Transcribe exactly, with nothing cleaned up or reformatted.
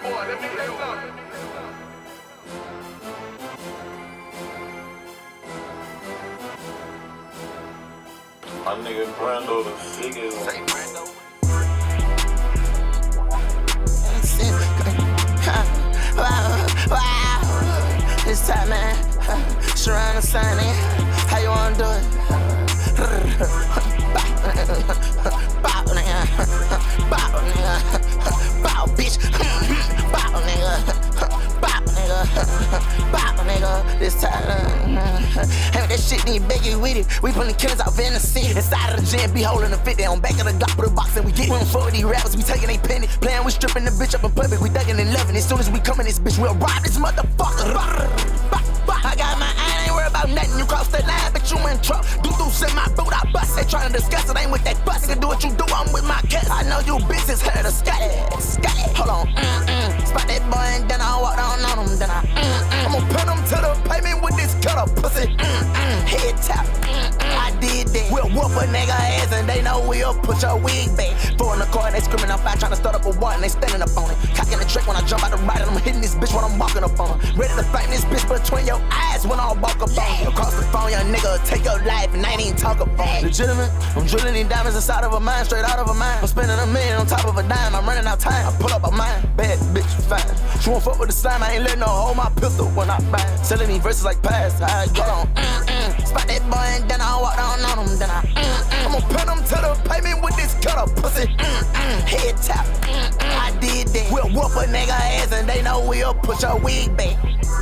My nigga Brando the sickest. Say Brando. Wow, it's time, man. Sharon and Sunny, how you wanna do it? Bow, nigga. Bow, nigga. Bow, bitch. Bow, nigga. Bow, nigga. Bow, nigga. This time, hey, that shit need biggie with it. We putting killers out in the city. Inside of the gym, be holding the fit. They on back of the Glock, put a box and we get. We don't fuck with these rappers, we taking they penny. Playing, we stripping the bitch up in public. We thugging and loving. As soon as we come in this bitch, we'll rob this motherfucker. I got my eye, I ain't worried about nothing. You cross the line, but you in trouble. Doo-doos in my boot, I bust it. Trying to discuss it, ain't with that bust. You can do what you do, I'm with my kids. I know you bitches heard of Scotty. Scotty, hold on, mm-mm. Spot that boy and then I walk down on him. Then I, mm-mm. I'ma put him to the pavement with this cutter pussy. Mm-mm. Head tap, mm-mm. I did that. We'll whoop a nigga ass and they know we'll put your wig back. Four in the car and they screaming out fire, trying to start up a war and they standing up on it. Cocking the trick when I jump out the ride and I'm hitting this bitch when I'm walking up on her. Ready to fight this bitch between your eyes when I walk up on you. Across the phone, young nigga, take your life and I ain't even talk about it. Legitimate, I'm drilling these diamonds inside of a mine, straight out of a mine. I'm spending a million on top of a dime, I'm running out time. I pull up a mine, bad bitch, fine. She won't fuck with the slime, I ain't letting her hold my pistol when I buy. Selling these verses like pass, I get on. Mm-mm. Spot that boy and then I walk down on him, then I mm-mm. I'ma put him to the pavement with this cutter pussy. Mm-mm. Head tap, mm-mm. I did that. We'll whoop a nigga ass and they know we'll put your wig back.